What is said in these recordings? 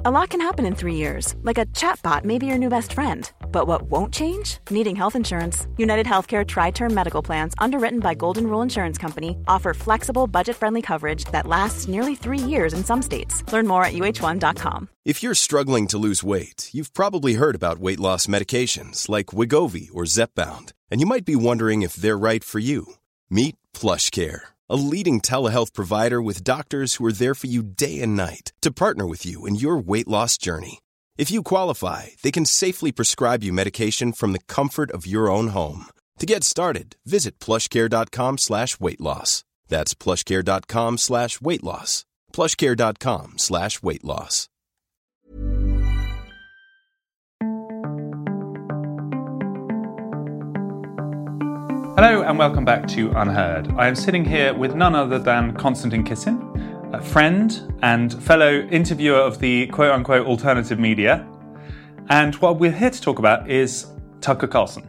A lot can happen in 3 years, like a chatbot may be your new best friend. But what won't change? Needing health insurance. United Healthcare Tri-Term Medical Plans, underwritten by Golden Rule Insurance Company, offer flexible, budget-friendly coverage that lasts nearly 3 years in some states. Learn more at uh1.com. If you're struggling to lose weight, you've probably heard about weight loss medications like Wegovy or Zepbound, and you might be wondering if they're right for you. Meet PlushCare, a leading telehealth provider with doctors who are there for you day and night to partner with you in your weight loss journey. If you qualify, they can safely prescribe you medication from the comfort of your own home. To get started, visit plushcare.com/weight-loss. That's plushcare.com/weight-loss. plushcare.com/weight-loss. Hello and welcome back to Unheard. I am sitting here with none other than Konstantin Kisin, a friend and fellow interviewer of the quote-unquote alternative media. And what we're here to talk about is Tucker Carlson.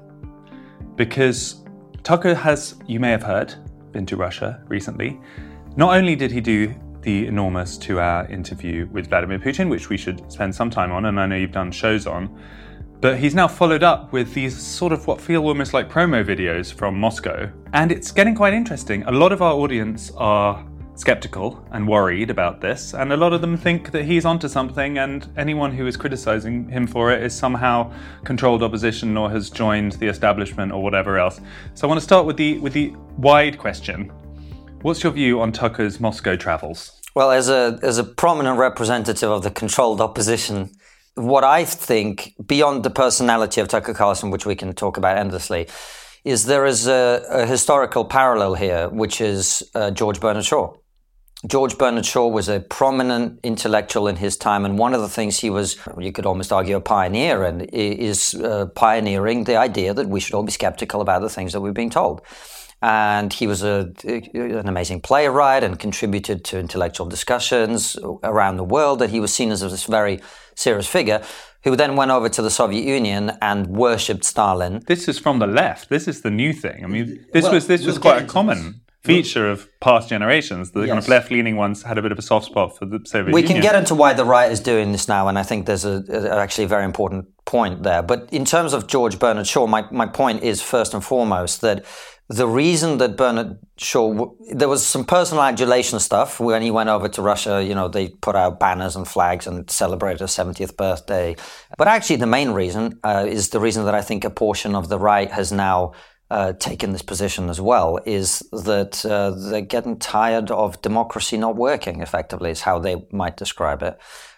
Because Tucker has, you may have heard, been to Russia recently. Not only did he do the enormous 2-hour interview with Vladimir Putin, which we should spend some time on, and I know you've done shows on, but he's now followed up with these sort of what feel almost like promo videos from Moscow. And it's getting quite interesting. A lot of our audience are skeptical and worried about this, and a lot of them think that he's onto something, and anyone who is criticizing him for it is somehow controlled opposition or has joined the establishment or whatever else. So I want to start with the wide question. What's your view on Tucker's Moscow travels? Well, as a prominent representative of the controlled opposition, what I think, beyond the personality of Tucker Carlson, which we can talk about endlessly, is there is a historical parallel here, which is George Bernard Shaw. George Bernard Shaw was a prominent intellectual in his time, and one of the things he was, you could almost argue, a pioneer in, is pioneering the idea that we should all be skeptical about the things that we're being told. And he was an amazing playwright and contributed to intellectual discussions around the world, that he was seen as this very serious figure who then went over to the Soviet Union and worshipped Stalin. This is from the left. This is the new thing. I mean, this was quite a common feature of past generations. The kind of left-leaning ones had a bit of a soft spot for the Soviet Union. We can get into why the right is doing this now, and I think there's actually a very important point there. But in terms of George Bernard Shaw, my point is first and foremost that the reason that Bernard Shaw, there was some personal adulation stuff when he went over to Russia. You know, they put out banners and flags and celebrated his 70th birthday. But actually, the main reason is the reason that I think a portion of the right has now taken this position as well, is that they're getting tired of democracy not working effectively, is how they might describe it.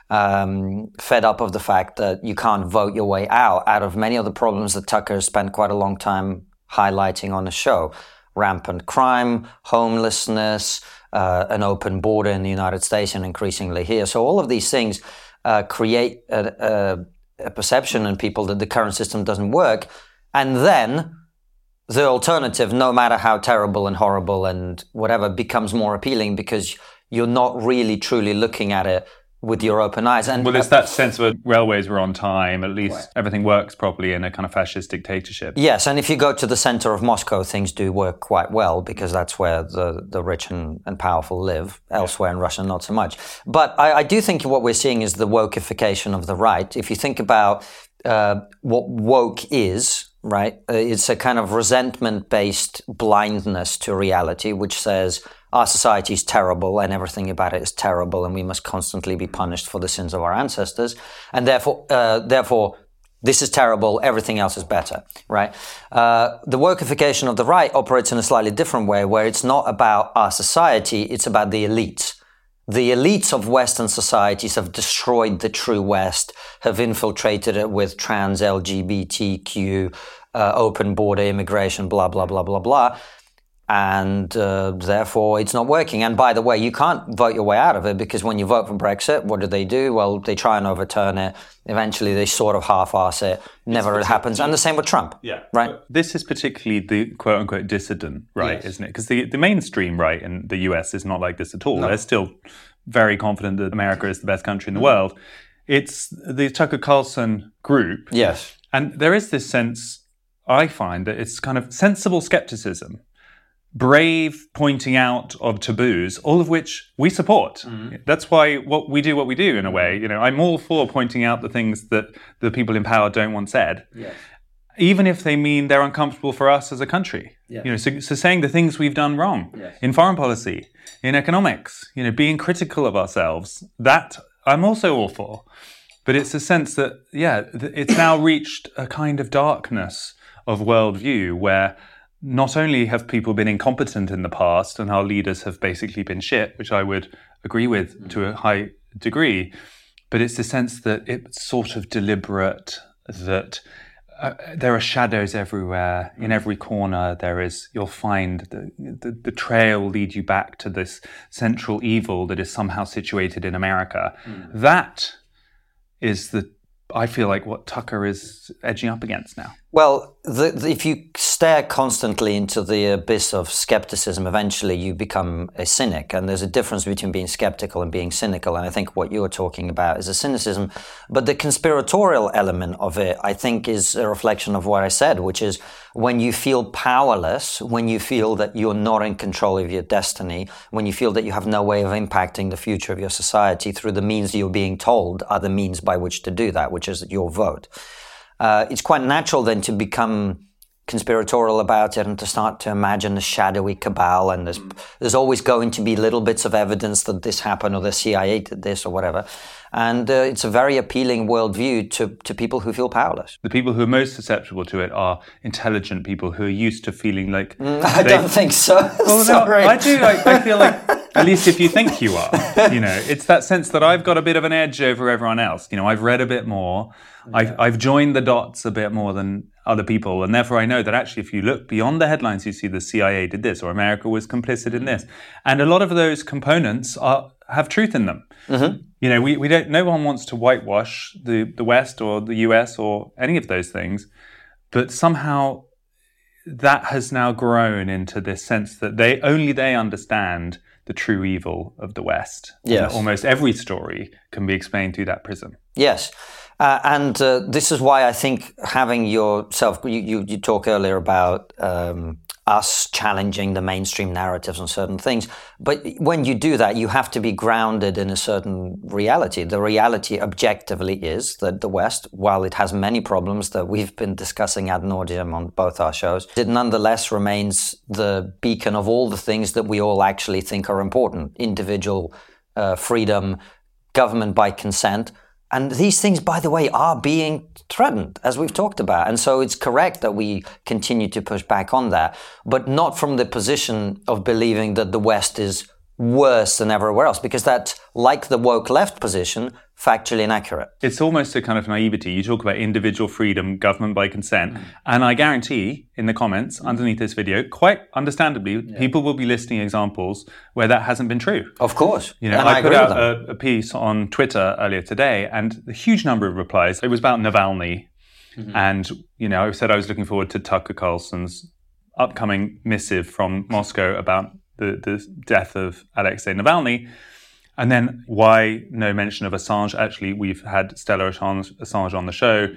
Fed up of the fact that you can't vote your way out of many of the problems that Tucker spent quite a long time highlighting on the show. Rampant crime, homelessness, an open border in the United States and increasingly here. So all of these things create a perception in people that the current system doesn't work. And then the alternative, no matter how terrible and horrible and whatever, becomes more appealing because you're not really truly looking at it with your open eyes. And well, it's that sense of railways were on time, at least everything works properly in a kind of fascist dictatorship. Yes, and if you go to the center of Moscow, things do work quite well because that's where the rich and powerful live. Elsewhere in Russia, not so much. But I do think what we're seeing is the wokeification of the right. If you think about what woke is, right, it's a kind of resentment-based blindness to reality, which says our society is terrible and everything about it is terrible and we must constantly be punished for the sins of our ancestors. And therefore, this is terrible, everything else is better, right? The wokeification of the right operates in a slightly different way, where it's not about our society, it's about the elites. The elites of Western societies have destroyed the true West, have infiltrated it with trans, LGBTQ, open border immigration, blah, blah, blah, blah, blah. And therefore, it's not working. And by the way, you can't vote your way out of it, because when you vote for Brexit, what do? Well, they try and overturn it. Eventually, they sort of half-arse it. Never happens. And the same with Trump. Yeah. Right? This is particularly the quote-unquote dissident right, isn't it? Because the mainstream right in the US is not like this at all. No. They're still very confident that America is the best country in the world. It's the Tucker Carlson group. Yes. And there is this sense, I find, that it's kind of sensible skepticism. brave pointing out of taboos, all of which we support. That's why what we do in a way. I'm all for pointing out the things that the people in power don't want said. Yes. Even if they mean they're uncomfortable for us as a country. Yeah. So saying the things we've done wrong in foreign policy, in economics, being critical of ourselves, that I'm also all for. But it's a sense that, it's now reached a kind of darkness of worldview where not only have people been incompetent in the past and our leaders have basically been shit, which I would agree with to a high degree, but it's the sense that it's sort of deliberate, that there are shadows everywhere. In every corner you'll find the trail will lead you back to this central evil that is somehow situated in America. That is I feel like what Tucker is edging up against now. Well, if you stare constantly into the abyss of skepticism, eventually you become a cynic. And there's a difference between being skeptical and being cynical. And I think what you're talking about is a cynicism. But the conspiratorial element of it, I think, is a reflection of what I said, which is when you feel powerless, when you feel that you're not in control of your destiny, when you feel that you have no way of impacting the future of your society through the means you're being told are the means by which to do that, which is your vote. It's quite natural then to become conspiratorial about it and to start to imagine a shadowy cabal, and there's always going to be little bits of evidence that this happened or the CIA did this or whatever. And it's a very appealing worldview to people who feel powerless. The people who are most susceptible to it are intelligent people who are used to feeling like... I don't think so. Well, Sorry. No, I do. I feel like, at least if you think you are, it's that sense that I've got a bit of an edge over everyone else. I've read a bit more. I've joined the dots a bit more than other people, and therefore I know that actually if you look beyond the headlines, you see the CIA did this or America was complicit in this, and a lot of those components have truth in them. We don't. No one wants to whitewash the West or the US or any of those things, but somehow that has now grown into this sense that they understand the true evil of the West. Yes. Almost every story can be explained through that prism. Yes. And this is why I think having yourself, you talk earlier about us challenging the mainstream narratives on certain things. But when you do that, you have to be grounded in a certain reality. The reality objectively is that the West, while it has many problems that we've been discussing ad nauseum on both our shows, it nonetheless remains the beacon of all the things that we all actually think are important. Individual freedom, government by consent. And these things, by the way, are being threatened, as we've talked about. And so it's correct that we continue to push back on that, but not from the position of believing that the West is worse than everywhere else, because that's, like the woke left position, factually inaccurate. It's almost a kind of naivety. You talk about individual freedom, government by consent, and I guarantee in the comments underneath this video, quite understandably, people will be listing examples where that hasn't been true. Of course. I put out a piece on Twitter earlier today, and a huge number of replies. It was about Navalny, and I said I was looking forward to Tucker Carlson's upcoming missive from Moscow about the death of Alexei Navalny. And then why no mention of Assange? Actually, we've had Stella Assange on the show.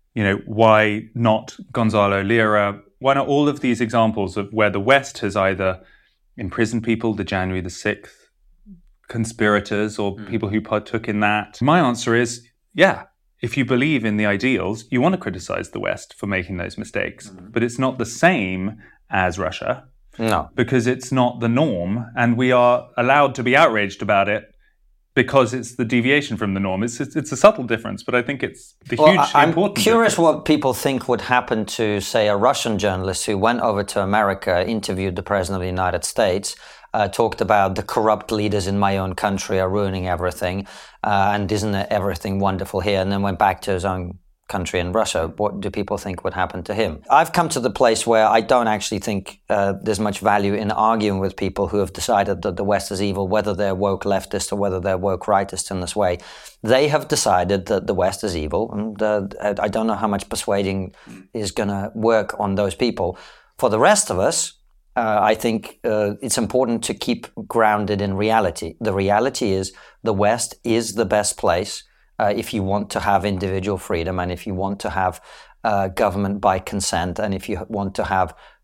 Why not Gonzalo Lira? Why not all of these examples of where the West has either imprisoned people, the January the 6th conspirators or people who partook in that? My answer is, if you believe in the ideals, you want to criticize the West for making those mistakes. But it's not the same as Russia. No. Because it's not the norm, and we are allowed to be outraged about it because it's the deviation from the norm. It's a subtle difference, but I think it's the huge I'm important curious difference. what people think would happen to, say, a Russian journalist who went over to America, interviewed the President of the United States, talked about the corrupt leaders in my own country are ruining everything, and isn't everything wonderful here, and then went back to his own country in Russia. What do people think would happen to him? I've come to the place where I don't actually think there's much value in arguing with people who have decided that the West is evil, whether they're woke leftist or whether they're woke rightist in this way. They have decided that the West is evil, and I don't know how much persuading is going to work on those people. For the rest of us, I think it's important to keep grounded in reality. The reality is the West is the best place if you want to have individual freedom, and if you want to have government by consent, and if you want to have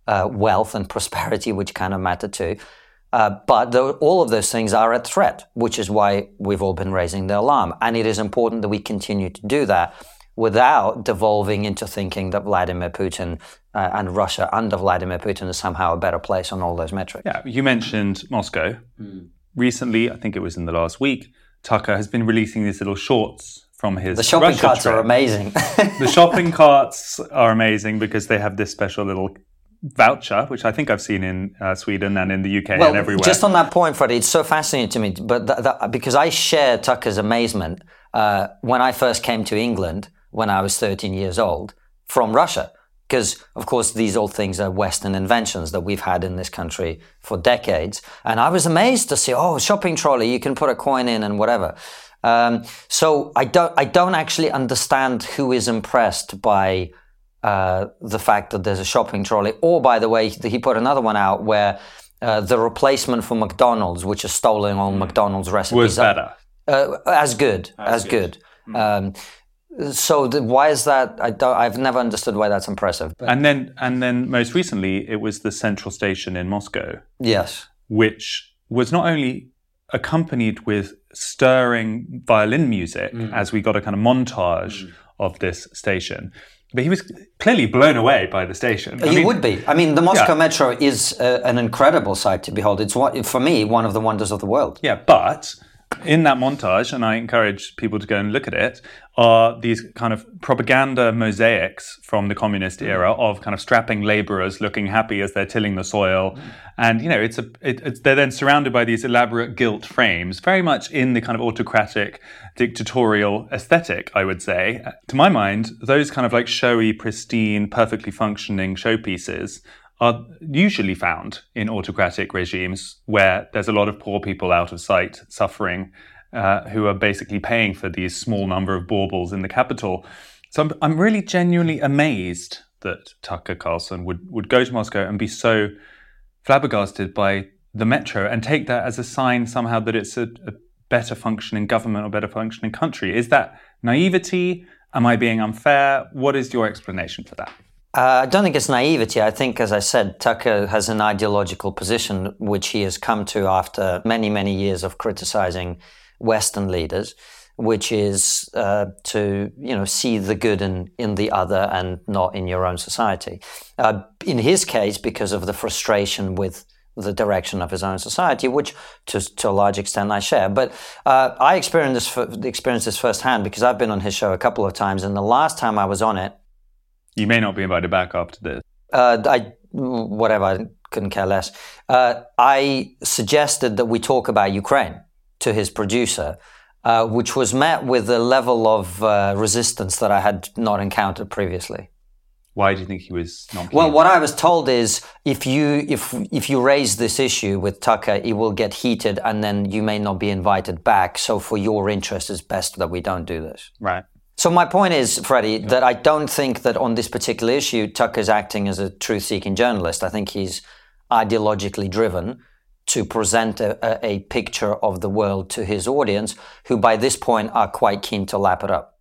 wealth and prosperity, which kind of matter too. But all of those things are a threat, which is why we've all been raising the alarm. And it is important that we continue to do that without devolving into thinking that Vladimir Putin and Russia under Vladimir Putin is somehow a better place on all those metrics. Yeah, you mentioned Moscow. Recently, I think it was in the last week, Tucker has been releasing these little shorts from his The shopping Russia carts trip. are amazing. The shopping carts are amazing because they have this special little voucher, which I think I've seen in Sweden and in the UK and everywhere. Just on that point, Freddie, it's so fascinating to me, but because I share Tucker's amazement when I first came to England when I was 13 years old from Russia. Because, of course, these old things are Western inventions that we've had in this country for decades. And I was amazed to see, shopping trolley, you can put a coin in and whatever. So I don't actually understand who is impressed by the fact that there's a shopping trolley. Or, by the way, he put another one out where the replacement for McDonald's, which is stolen on McDonald's recipes, was better. As good. So why is that? I've never understood why that's impressive. But. And then most recently, it was the Central Station in Moscow. Yes. Which was not only accompanied with stirring violin music as we got a kind of montage of this station, but he was clearly blown away by the station. He would be. I mean, the Moscow Metro is an incredible sight to behold. It's, for me, one of the wonders of the world. Yeah, but in that montage, and I encourage people to go and look at it, are these kind of propaganda mosaics from the communist era of kind of strapping laborers looking happy as they're tilling the soil. And, they're then surrounded by these elaborate gilt frames, very much in the kind of autocratic, dictatorial aesthetic, I would say. To my mind, those kind of like showy, pristine, perfectly functioning showpieces are usually found in autocratic regimes where there's a lot of poor people out of sight suffering who are basically paying for these small number of baubles in the capital. So I'm really genuinely amazed that Tucker Carlson would go to Moscow and be so flabbergasted by the metro and take that as a sign somehow that it's a better functioning government or better functioning country. Is that naivety? Am I being unfair? What is your explanation for that? I don't think it's naivety. I think, as I said, Tucker has an ideological position which he has come to after many, many years of criticizing Western leaders, which is to see the good in the other and not in your own society. In his case, because of the frustration with the direction of his own society, which to a large extent I share. But I experienced this firsthand because I've been on his show a couple of times, and the last time I was on it, you may not be invited back after this. I couldn't care less. I suggested that we talk about Ukraine to his producer, which was met with a level of resistance that I had not encountered previously. Why do you think he was not keen? Well, what I was told is if you raise this issue with Tucker, it will get heated and then you may not be invited back. So for your interest, it's best that we don't do this. Right. So my point is, Freddie, that I don't think that on this particular issue, Tucker's acting as a truth-seeking journalist. I think he's ideologically driven to present a picture of the world to his audience, who by this point are quite keen to lap it up.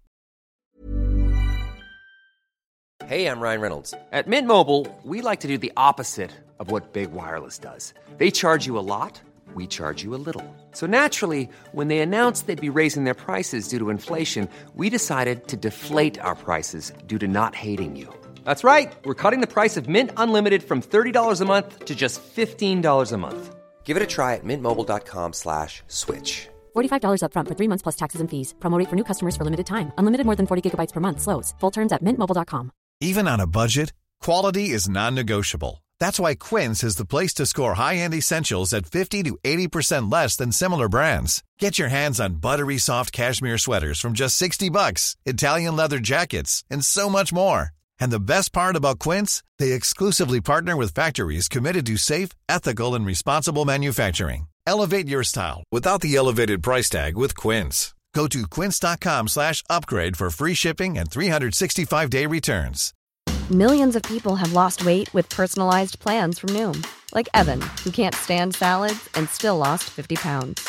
Hey, I'm Ryan Reynolds. At Mint Mobile, we like to do the opposite of what Big Wireless does. They charge you a lot. We charge you a little. So naturally, when they announced they'd be raising their prices due to inflation, we decided to deflate our prices due to not hating you. That's right. We're cutting the price of Mint Unlimited from $30 a month to just $15 a month. Give it a try at mintmobile.com/switch. $45 up front for 3 months plus taxes and fees. Promo rate for new customers for limited time. Unlimited more than 40 gigabytes per month. Slows full terms at mintmobile.com. Even on a budget, quality is non-negotiable. That's why Quince is the place to score high-end essentials at 50 to 80% less than similar brands. Get your hands on buttery soft cashmere sweaters from just $60, Italian leather jackets, and so much more. And the best part about Quince, they exclusively partner with factories committed to safe, ethical, and responsible manufacturing. Elevate your style without the elevated price tag with Quince. Go to quince.com/upgrade for free shipping and 365-day returns. Millions of people have lost weight with personalized plans from Noom. Like Evan, who can't stand salads and still lost 50 pounds.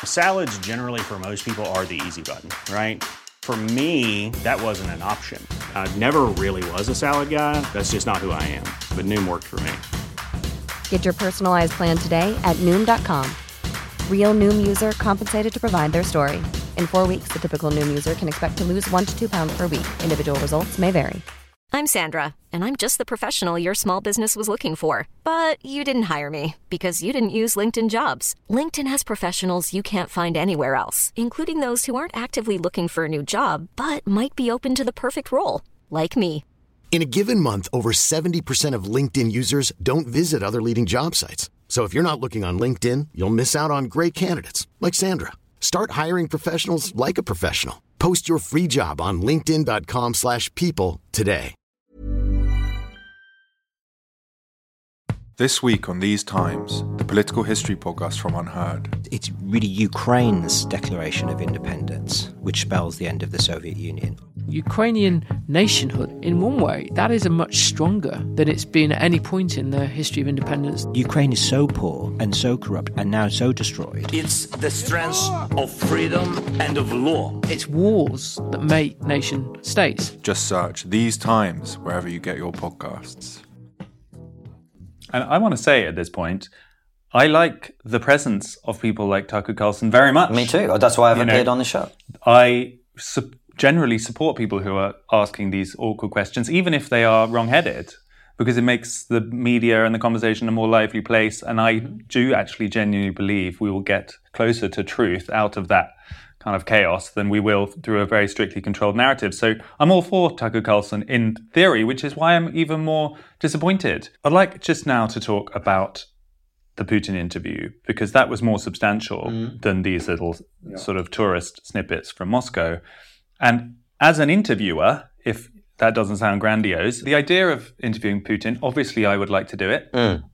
Salads generally for most people are the easy button, right? For me, that wasn't an option. I never really was a salad guy. That's just not who I am. But Noom worked for me. Get your personalized plan today at Noom.com. Real Noom user compensated to provide their story. In 4 weeks, the typical Noom user can expect to lose 1 to 2 pounds per week. Individual results may vary. I'm Sandra, and I'm just the professional your small business was looking for. But you didn't hire me because you didn't use LinkedIn Jobs. LinkedIn has professionals you can't find anywhere else, including those who aren't actively looking for a new job, but might be open to the perfect role, like me. In a given month, over 70% of LinkedIn users don't visit other leading job sites. So if you're not looking on LinkedIn, you'll miss out on great candidates like Sandra. Start hiring professionals like a professional. Post your free job on linkedin.com/people today. This week on These Times, the political history podcast from Unheard. It's really Ukraine's declaration of independence, which spells the end of the Soviet Union. Ukrainian nationhood, in one way, that is a much stronger than it's been at any point in the history of independence. Ukraine is so poor and so corrupt and now so destroyed. It's the strength of freedom and of law. It's wars that make nation states. Just search These Times wherever you get your podcasts. And I want to say at this point, I like the presence of people like Tucker Carlson very much. Me too. That's why I've appeared on the show. I generally support people who are asking these awkward questions, even if they are wrong-headed, because it makes the media and the conversation a more lively place. And I do actually genuinely believe we will get closer to truth out of that kind of chaos than we will through a very strictly controlled narrative. So I'm all for Tucker Carlson in theory, which is why I'm even more disappointed. I'd like just now to talk about the Putin interview, because that was more substantial than these little sort of tourist snippets from Moscow. And as an interviewer, if that doesn't sound grandiose, the idea of interviewing Putin, obviously I would like to do it.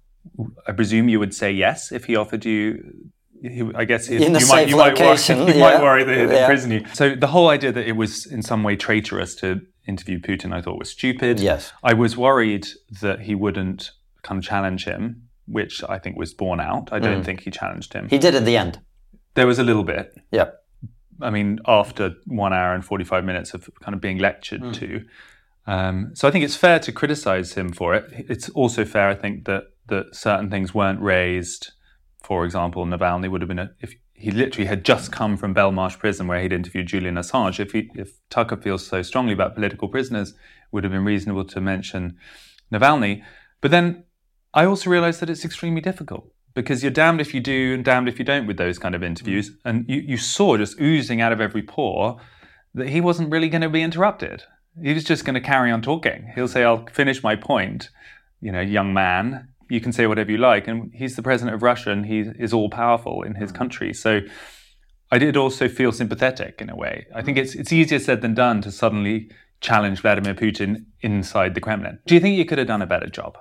I presume you would say yes if he offered you. I guess in a safe location. You might worry that he'd imprison you. So the whole idea that it was in some way traitorous to interview Putin, I thought was stupid. Yes. I was worried that he wouldn't kind of challenge him, which I think was borne out. I don't think he challenged him. He did at the end. There was a little bit. Yeah. I mean, after 1 hour and 45 minutes of kind of being lectured to. So I think it's fair to criticize him for it. It's also fair, I think, that certain things weren't raised. For example, Navalny would have been if he literally had just come from Belmarsh prison where he'd interviewed Julian Assange. If Tucker feels so strongly about political prisoners, it would have been reasonable to mention Navalny. But then I also realized that it's extremely difficult because you're damned if you do and damned if you don't with those kind of interviews. And you saw just oozing out of every pore that he wasn't really going to be interrupted. He was just going to carry on talking. He'll say, I'll finish my point, young man. You can say whatever you like. And he's the president of Russia and he is all powerful in his country. So I did also feel sympathetic in a way. I think it's easier said than done to suddenly challenge Vladimir Putin inside the Kremlin. Do you think you could have done a better job?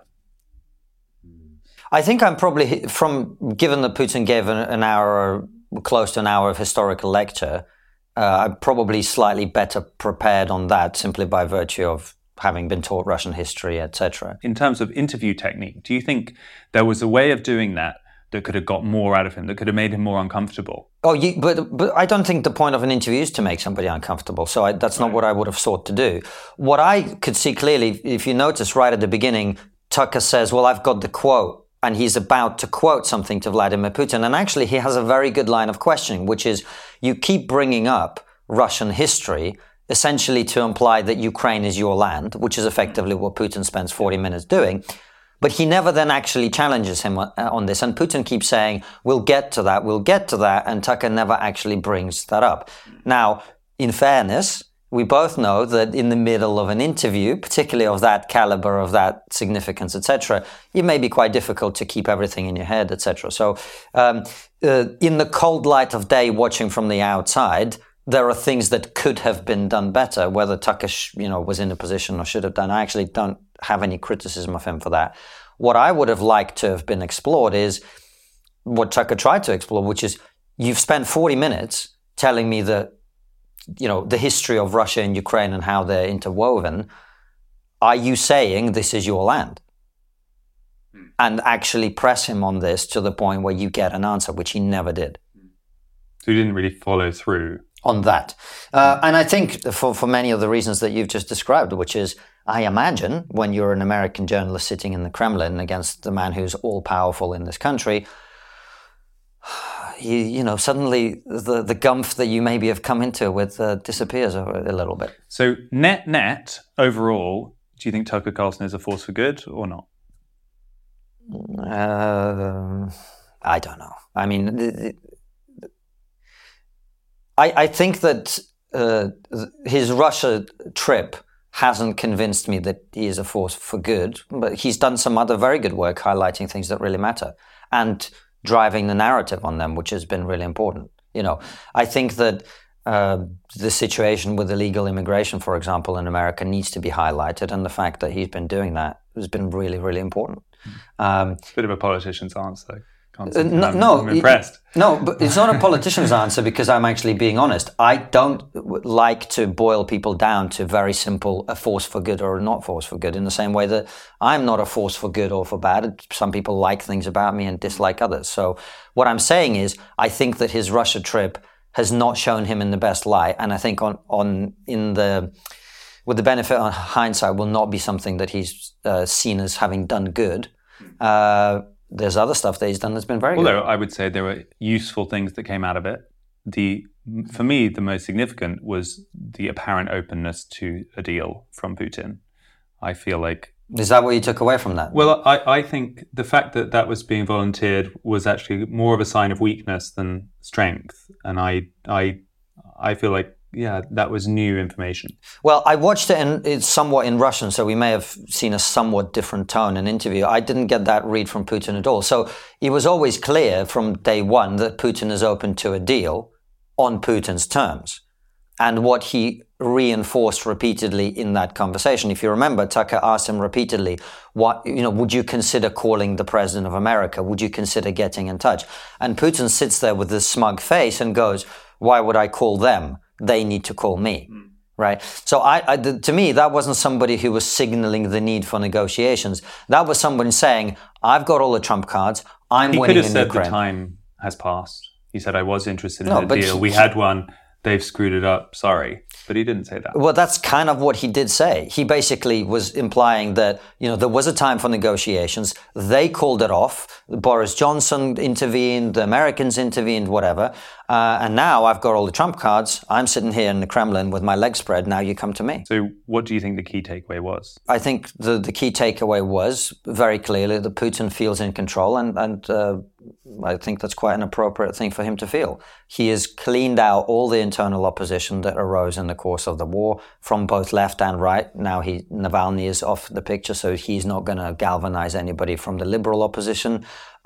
I think I'm probably, given that Putin gave an hour or close to an hour of historical lecture, I'm probably slightly better prepared on that simply by virtue of having been taught Russian history, etc. In terms of interview technique, do you think there was a way of doing that could have got more out of him, that could have made him more uncomfortable? But I don't think the point of an interview is to make somebody uncomfortable. So that's not what I would have sought to do. What I could see clearly, if you notice right at the beginning, Tucker says, well, I've got the quote. And he's about to quote something to Vladimir Putin. And actually, he has a very good line of questioning, which is, you keep bringing up Russian history, essentially to imply that Ukraine is your land, which is effectively what Putin spends 40 minutes doing. But he never then actually challenges him on this. And Putin keeps saying, we'll get to that. And Tucker never actually brings that up. Now, in fairness, we both know that in the middle of an interview, particularly of that caliber, of that significance, etc., it may be quite difficult to keep everything in your head, etc. So in the cold light of day, watching from the outside, there are things that could have been done better. Whether Tucker was in a position or should have done, I actually don't have any criticism of him for that. What I would have liked to have been explored is what Tucker tried to explore, which is, you've spent 40 minutes telling me that the history of Russia and Ukraine and how they're interwoven. Are you saying this is your land? And actually press him on this to the point where you get an answer, which he never did. So he didn't really follow through on that. And I think for many of the reasons that you've just described, which is, I imagine when you're an American journalist sitting in the Kremlin against the man who's all-powerful in this country, you know, suddenly the gumph that you maybe have come into with disappears a little bit. So net overall, do you think Tucker Carlson is a force for good or not? I don't know. I mean, I think that his Russia trip hasn't convinced me that he is a force for good, but he's done some other very good work highlighting things that really matter and driving the narrative on them, which has been really important. You know, I think that the situation with illegal immigration, for example, in America needs to be highlighted, and the fact that he's been doing that has been really, really important. Bit of a politician's answer. I'm impressed. No, but it's not a politician's answer, because I'm actually being honest. I don't like to boil people down to very simple, a force for good or a not force for good, in the same way that I'm not a force for good or for bad. Some people like things about me and dislike others. So what I'm saying is, I think that his Russia trip has not shown him in the best light, and I think with the benefit of hindsight, will not be something that he's seen as having done good. There's other stuff that he's done that's been very good. Although I would say there were useful things that came out of it. For me, the most significant was the apparent openness to a deal from Putin. I feel like... Is that what you took away from that? Well, I think the fact that that was being volunteered was actually more of a sign of weakness than strength. And I feel like, yeah, that was new information. Well, I watched it's somewhat in Russian, so we may have seen a somewhat different tone in interview. I didn't get that read from Putin at all. So it was always clear from day one that Putin is open to a deal on Putin's terms. And what he reinforced repeatedly in that conversation, if you remember, Tucker asked him repeatedly, would you consider calling the president of America? Would you consider getting in touch? And Putin sits there with this smug face and goes, why would I call them? They need to call me, right? So to me, that wasn't somebody who was signaling the need for negotiations. That was someone saying, I've got all the trump cards, I'm winning in Ukraine. He could have said the time has passed. He said, I was interested in a deal. We had one. They've screwed it up. Sorry. But he didn't say that. Well, that's kind of what he did say. He basically was implying that, there was a time for negotiations. They called it off. Boris Johnson intervened. The Americans intervened, whatever. And now I've got all the trump cards. I'm sitting here in the Kremlin with my legs spread. Now you come to me. So what do you think the key takeaway was? I think the key takeaway was very clearly that Putin feels in control, and I think that's quite an appropriate thing for him to feel. He has cleaned out all the internal opposition that arose in the course of the war from both left and right. Now Navalny is off the picture, so he's not going to galvanize anybody from the liberal opposition.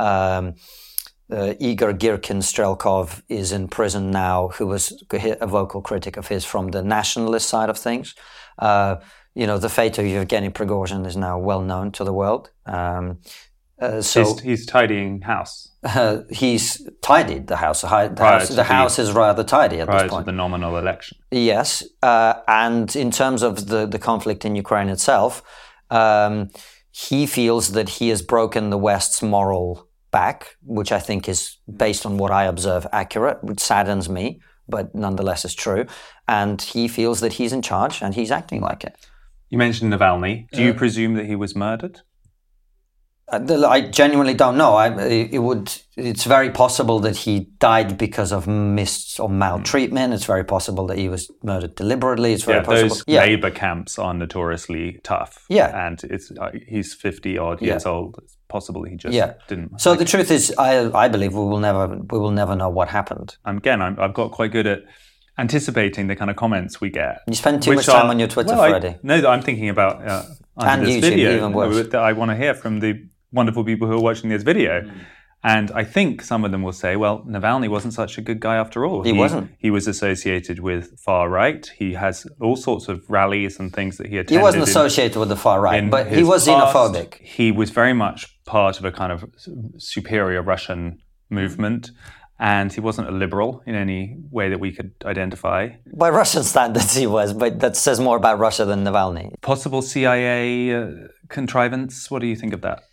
Igor Girkin-Strelkov is in prison now, who was a vocal critic of his from the nationalist side of things. The fate of Yevgeny Prigozhin is now well known to the world. So he's tidying house. He's tidied the house. The house is rather tidy at this point. Prior to the nominal election. Yes. And in terms of the conflict in Ukraine itself, he feels that he has broken the West's moral back, which I think is, based on what I observe, accurate, which saddens me, but nonetheless is true. And he feels that he's in charge and he's acting like it. You mentioned Navalny. Do you presume that he was murdered? I genuinely don't know. It's very possible that he died because of or maltreatment. It's very possible that he was murdered deliberately. It's very possible. Those labor camps are notoriously tough. Yeah, and he's 50-odd years old. It's possible he just didn't. So the truth is, I believe we will never know what happened. Again, I've got quite good at anticipating the kind of comments we get. You spend too much time on your Twitter, Freddie. I'm thinking about and this YouTube, video even worse. That I want to hear from the wonderful people who are watching this video. And I think some of them will say, well, Navalny wasn't such a good guy after all. He wasn't. He was associated with far right. He has all sorts of rallies and things that he attended. He wasn't associated with the far right, but he was xenophobic. He was very much part of a kind of superior Russian movement. And he wasn't a liberal in any way that we could identify. By Russian standards he was, but that says more about Russia than Navalny. Possible CIA contrivance? What do you think of that?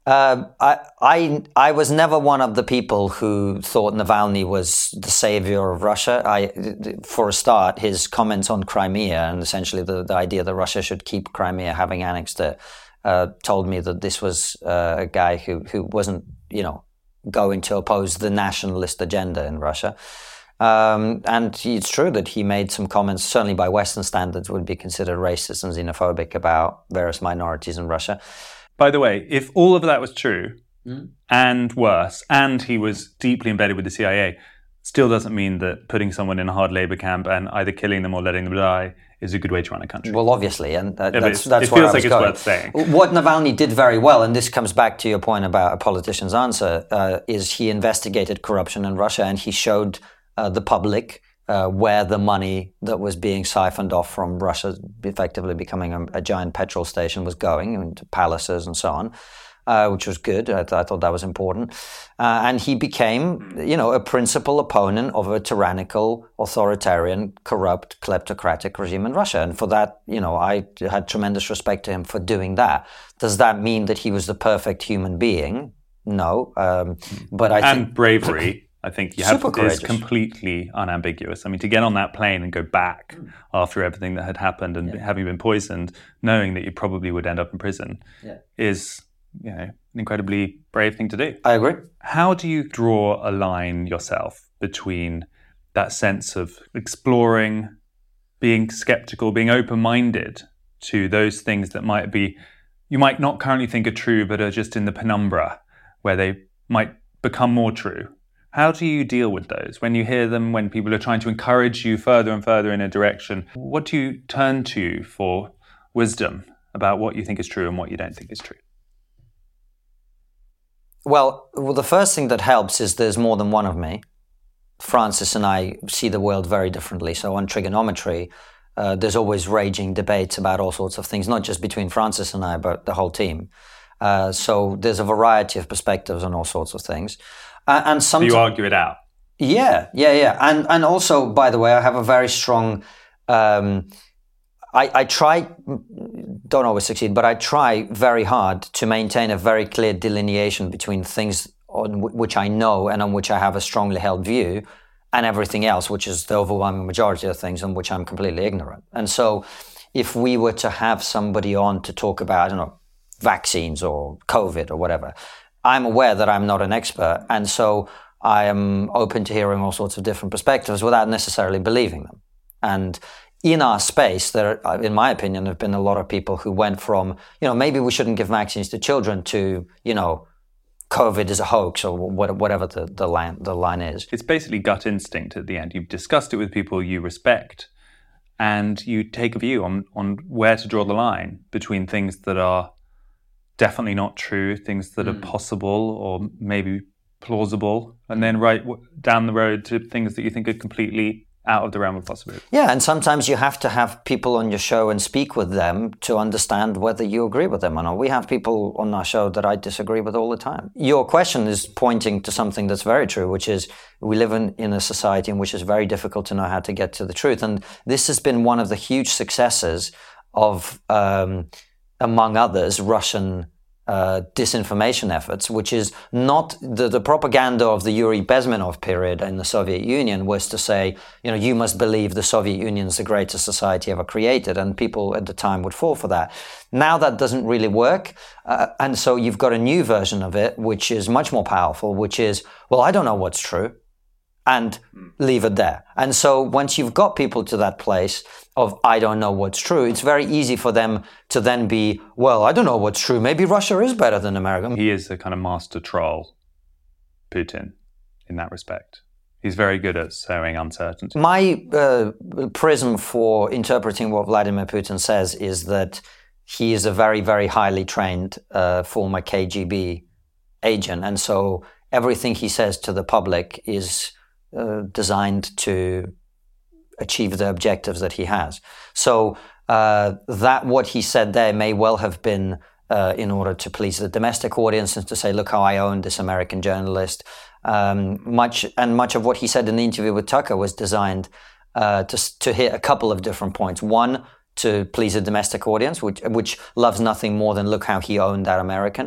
I was never one of the people who thought Navalny was the savior of Russia. For a start, his comments on Crimea and essentially the idea that Russia should keep Crimea, having annexed it, told me that this was a guy who wasn't, going to oppose the nationalist agenda in Russia. And it's true that he made some comments, certainly by Western standards, would be considered racist and xenophobic about various minorities in Russia. By the way, if all of that was true, and worse, and he was deeply embedded with the CIA, still doesn't mean that putting someone in a hard labor camp and either killing them or letting them die is a good way to run a country. Well, obviously, and that's it where feels I like was it's going. worth saying. What Navalny did very well, and this comes back to your point about a politician's answer, is he investigated corruption in Russia and he showed the public where the money that was being siphoned off from Russia, effectively becoming a giant petrol station, was going into palaces and so on. Which was good. I thought that was important. And he became, a principal opponent of a tyrannical, authoritarian, corrupt, kleptocratic regime in Russia. And for that, I had tremendous respect to him for doing that. Does that mean that he was the perfect human being? No. But I think... And bravery, I think you have Super courageous. Is completely unambiguous. I mean, to get on that plane and go back after everything that had happened and having been poisoned, knowing that you probably would end up in prison, is... an incredibly brave thing to do. I agree. How do you draw a line yourself between that sense of exploring, being skeptical, being open-minded to those things that you might not currently think are true, but are just in the penumbra where they might become more true? How do you deal with those? When you hear them, when people are trying to encourage you further and further in a direction, what do you turn to for wisdom about what you think is true and what you don't think is true? Well, the first thing that helps is there's more than one of me. Francis and I see the world very differently. So on trigonometry, there's always raging debates about all sorts of things, not just between Francis and I, but the whole team. So there's a variety of perspectives on all sorts of things. And sometimes you argue it out. Yeah. And also, by the way, I have a very strong... I try, don't always succeed, but I try very hard to maintain a very clear delineation between things on which I know and on which I have a strongly held view, and everything else, which is the overwhelming majority of things on which I'm completely ignorant. And so if we were to have somebody on to talk about, vaccines or COVID or whatever, I'm aware that I'm not an expert, and so I am open to hearing all sorts of different perspectives without necessarily believing them. And in our space, there, in my opinion, have been a lot of people who went from, maybe we shouldn't give vaccines to children to, COVID is a hoax or whatever the line is. It's basically gut instinct at the end. You've discussed it with people you respect, and you take a view on where to draw the line between things that are definitely not true, things that are possible or maybe plausible, and then right down the road to things that you think are completely out of the realm of possibility. Yeah, and sometimes you have to have people on your show and speak with them to understand whether you agree with them or not. We have people on our show that I disagree with all the time. Your question is pointing to something that's very true, which is we live in a society in which it's very difficult to know how to get to the truth. And this has been one of the huge successes of, among others, Russian disinformation efforts, which is not the propaganda of the Yuri Bezmenov period in the Soviet Union was to say, you must believe the Soviet Union is the greatest society ever created, and people at the time would fall for that. Now that doesn't really work, and so you've got a new version of it, which is much more powerful, which is, well, I don't know what's true, and leave it there. And so once you've got people to that place of I don't know what's true, it's very easy for them to then be, well, I don't know what's true. Maybe Russia is better than America. He is a kind of master troll, Putin, in that respect. He's very good at sowing uncertainty. My prism for interpreting what Vladimir Putin says is that he is a very, very highly trained former KGB agent. And so everything he says to the public is designed to achieve the objectives that he has. So that what he said there may well have been in order to please the domestic audience and to say, look how I own this American journalist. Much of what he said in the interview with Tucker was designed to hit a couple of different points. One, to please a domestic audience, which loves nothing more than look how he owned that American.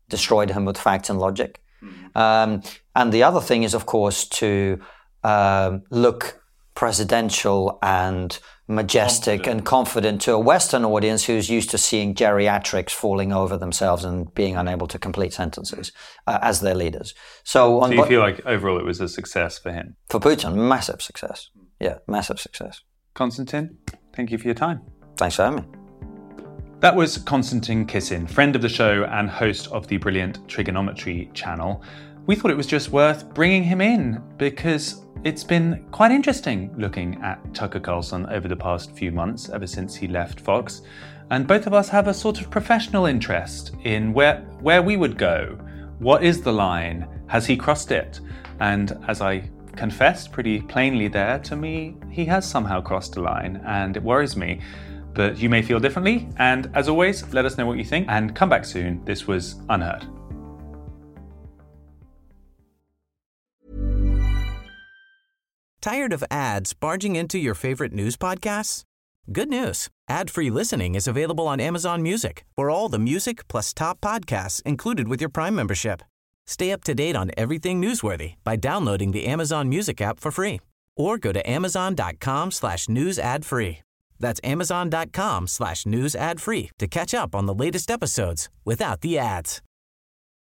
destroyed him with facts and logic. And the other thing is, of course, to look presidential and majestic and confident to a Western audience who's used to seeing geriatrics falling over themselves and being unable to complete sentences as their leaders. So you feel like overall it was a success for him? For Putin, massive success. Yeah, massive success. Konstantin, thank you for your time. Thanks for having me. That was Konstantin Kisin, friend of the show and host of the brilliant Trigonometry channel. We thought it was just worth bringing him in because it's been quite interesting looking at Tucker Carlson over the past few months, ever since he left Fox. And both of us have a sort of professional interest in where we would go. What is the line? Has he crossed it? And as I confessed pretty plainly there, to me, he has somehow crossed a line, and it worries me. But you may feel differently, and as always, let us know what you think, and come back soon. This was Unheard. Tired of ads barging into your favorite news podcasts? Good news. Ad-free listening is available on Amazon Music for all the music plus top podcasts included with your Prime membership. Stay up to date on everything newsworthy by downloading the Amazon Music app for free or go to amazon.com/news ad free. That's amazon.com/news ad free to catch up on the latest episodes without the ads.